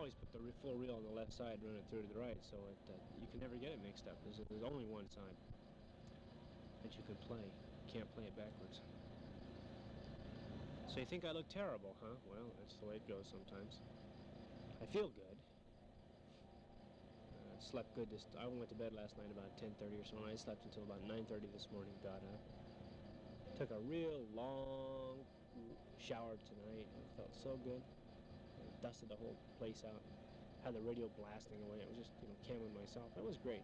always put the full reel on the left side and run it through to the right, so you can never get it mixed up. There's only one side that you can play. You can't play it backwards. So you think I look terrible, huh? Well, that's the way it goes sometimes. I feel good. Slept good. I went to bed last night about 10:30 or so, and I slept until about 9:30 this morning. Got up. Took a real long shower tonight. It felt so good. I dusted the whole place out. Had the radio blasting away. It was just, camming myself. It was great.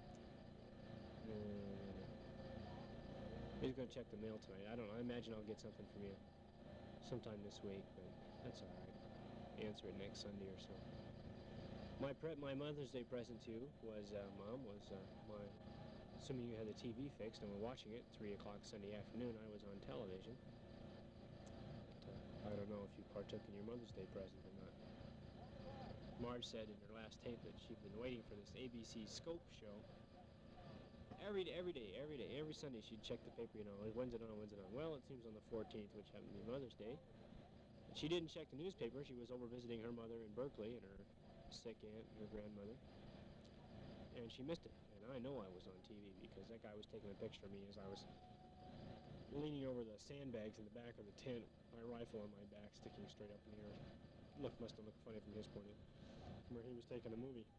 He's going to check the mail tonight. I don't know. I imagine I'll get something from you sometime this week, but that's all right. Answer it next Sunday or so. My Mother's Day present to you was, Mom, assuming you had the TV fixed and were watching it 3 o'clock Sunday afternoon, I was on television. But, I don't know if you partook in your Mother's Day present or not. Marge said in her last tape that she'd been waiting for this ABC Scope show. Every day, every Sunday she'd check the paper, when's it on? Well, it seems on the 14th, which happened to be Mother's Day. But she didn't check the newspaper. She was over visiting her mother in Berkeley and her sick aunt and her grandmother. And she missed it. And I know I was on TV because that guy was taking a picture of me as I was leaning over the sandbags in the back of the tent, my rifle on my back sticking straight up in the air. Must have looked funny from his point of view, from where he was taking a movie.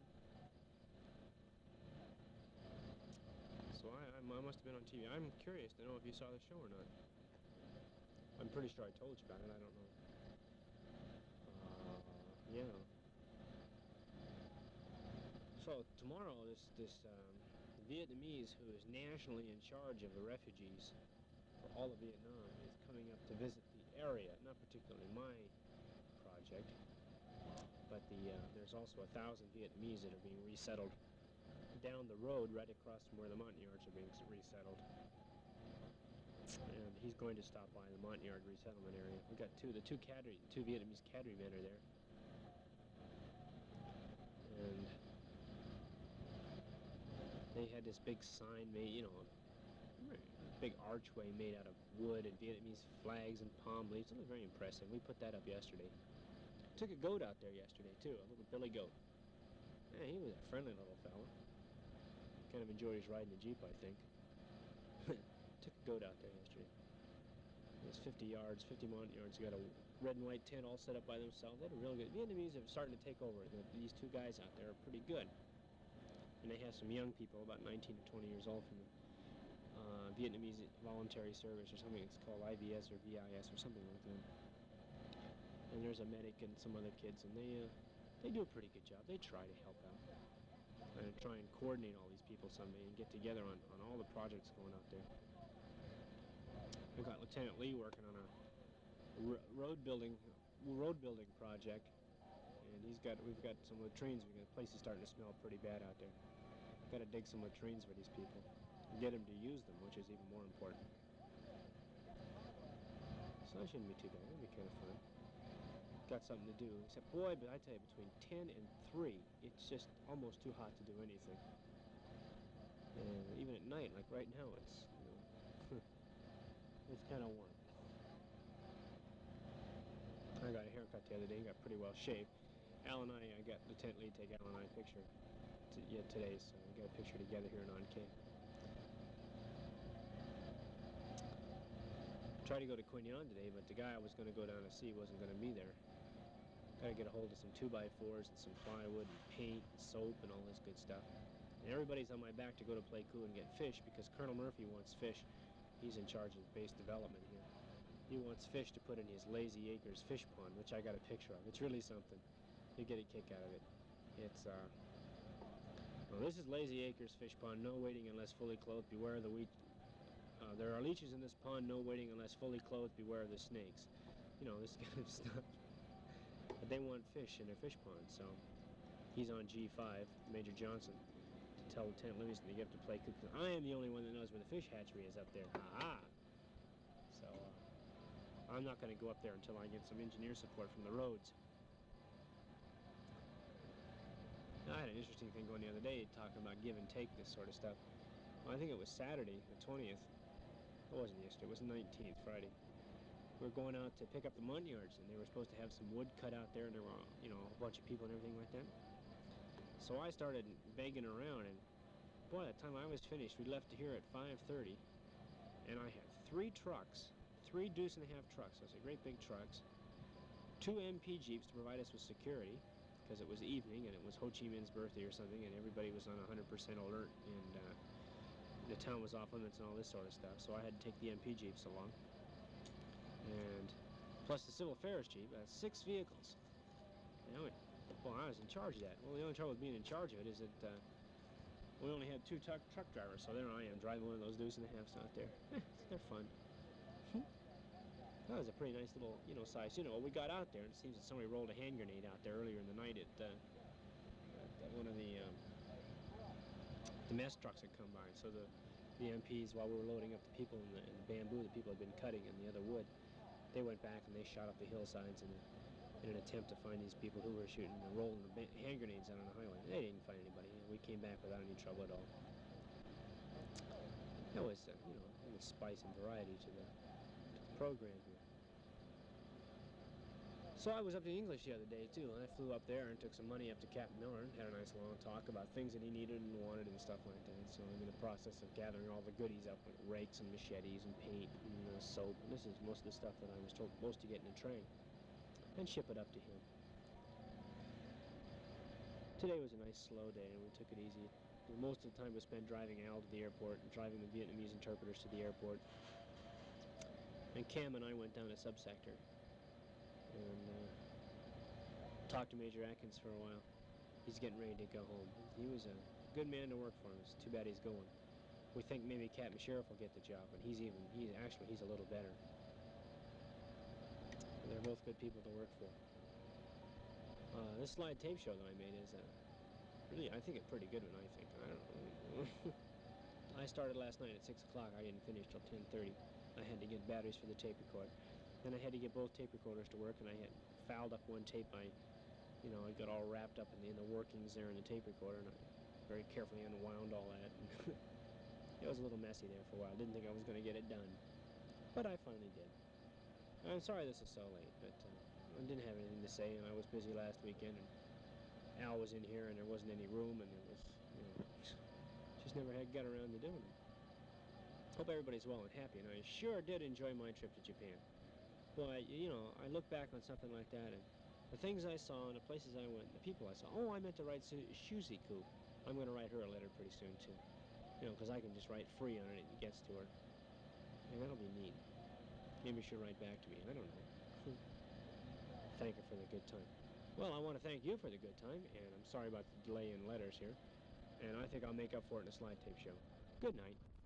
So I must have been on TV. I'm curious to know if you saw the show or not. I'm pretty sure I told you about it. I don't know. Yeah. So tomorrow, this Vietnamese who is nationally in charge of the refugees for all of Vietnam is coming up to visit the area. Not particularly my project, but there's also 1,000 Vietnamese that are being resettled down the road right across from where the Montagnards are being resettled. And he's going to stop by the Montagnard resettlement area. We've got two Vietnamese cadre men are there. And they had this big sign made, a big archway made out of wood and Vietnamese flags and palm leaves. It looked very impressive. We put that up yesterday. Took a goat out there yesterday, too, a little billy goat. Yeah, he was a friendly little fella. Kind of enjoyed his ride in the Jeep, I think. Took a goat out there yesterday. It was 50 Montagnards. Got a red and white tent all set up by themselves. They had a real good. Vietnamese are starting to take over. These two guys out there are pretty good. And they have some young people, about 19 to 20 years old, from the Vietnamese Voluntary Service or something. It's called IVS or VIS or something like that. And there's a medic and some other kids, and they do a pretty good job. They try to help out. And try and coordinate all these people someday and get together on all the projects going out there. We've got Lieutenant Lee working on a road building project, and we've got some latrines. The place is starting to smell pretty bad out there. We've got to dig some latrines for these people and get them to use them, which is even more important. So that shouldn't be too bad. It'll be kind of fun. Got something to do. Except, boy, but I tell you, between 10 and 3, it's just almost too hot to do anything. And even at night, like right now, it's it's kind of warm. I got a haircut the other day. Got pretty well shaved. I got Lieutenant Lee to take Al and I a picture today, so we got a picture together here in On-K. Tried to go to Quin Yon today, but the guy I was going to go down to see wasn't going to be there. Got to get a hold of some 2x4s and some plywood and paint and soap and all this good stuff. And everybody's on my back to go to Pleiku and get fish because Colonel Murphy wants fish. He's in charge of base development here. He wants fish to put in his Lazy Acres fish pond, which I got a picture of. It's really something. You get a kick out of it. It's, well, this is Lazy Acres fish pond. No waiting unless fully clothed. Beware of the wheat. There are leeches in this pond. No waiting unless fully clothed. Beware of the snakes. This kind of stuff. But they want fish in their fish pond, so he's on G5, Major Johnson, to tell Lieutenant Livingston to get up to Pleiku, because I am the only one that knows where the fish hatchery is up there. Ha-ha! So I'm not going to go up there until I get some engineer support from the roads. I had an interesting thing going the other day talking about give and take, this sort of stuff. Well, I think it was Saturday, the 20th. It wasn't yesterday. It was the 19th, Friday. we were going out to pick up the Munyards, and they were supposed to have some wood cut out there, and there were, you know, a bunch of people and everything like that. So I started begging around, and boy, by the time I was finished, we left here at 5:30, and I had 3 trucks, 3 deuce-and-a-half trucks. Those are great big trucks. 2 MP Jeeps to provide us with security, because it was evening and it was Ho Chi Minh's birthday or something, and everybody was on 100% alert, and the town was off limits and all this sort of stuff. So I had to take the MP Jeeps along, and plus the Civil Affairs Jeep. That's 6 vehicles. You know, well, I was in charge of that. Well, the only trouble with being in charge of it is that we only had 2 truck drivers, so there I am driving one of those deuce-and-a-halves out there. They're fun. That was a pretty nice little, you know, size. You know, we got out there, and it seems that somebody rolled a hand grenade out there earlier in the night at one of the mess trucks had come by. So the MPs, while we were loading up the people in the bamboo that people had been cutting and the other wood, they went back and they shot up the hillsides in an attempt to find these people who were shooting and rolling the hand grenades out on the highway. They didn't find anybody. You know, we came back without any trouble at all. That was, you know, a little spice and variety to the program here. So I was up to English the other day too, and I flew up there and took some money up to Captain Miller and had a nice long talk about things that he needed and wanted and stuff like that. So I'm in the process of gathering all the goodies up, like rakes and machetes and paint and soap. And this is most of the stuff that I was told most to get in a train and ship it up to him. Today was a nice slow day, and we took it easy. Most of the time was spent driving Al to the airport and driving the Vietnamese interpreters to the airport. And Cam and I went down to Subsector and talked to Major Atkins for a while. He's getting ready to go home. He was a good man to work for him. It's too bad he's going. We think maybe Captain Sheriff will get the job, but he's a little better. They're both good people to work for. This slide tape show that I made is really, I think, a pretty good one. I think. I don't know. I started last night at 6 o'clock. I didn't finish till 10:30. I had to get batteries for the tape recorder. Then I had to get both tape recorders to work, and I had fouled up one tape. I got all wrapped up in the workings there in the tape recorder, and I very carefully unwound all that. And it was a little messy there for a while. Didn't think I was going to get it done, but I finally did. I'm sorry this is so late, but I didn't have anything to say, and I was busy last weekend, and Al was in here, and there wasn't any room, and it was, just never got around to doing it. Hope everybody's well and happy, and I sure did enjoy my trip to Japan. Well, I look back on something like that, and the things I saw, and the places I went, and the people I saw. Oh, I meant to write Shuziku. I'm going to write her a letter pretty soon, too. Because I can just write free on it and it gets to her. And that'll be neat. Maybe she'll write back to me. I don't know. Thank her for the good time. Well, I want to thank you for the good time, and I'm sorry about the delay in letters here. And I think I'll make up for it in a slide tape show. Good night.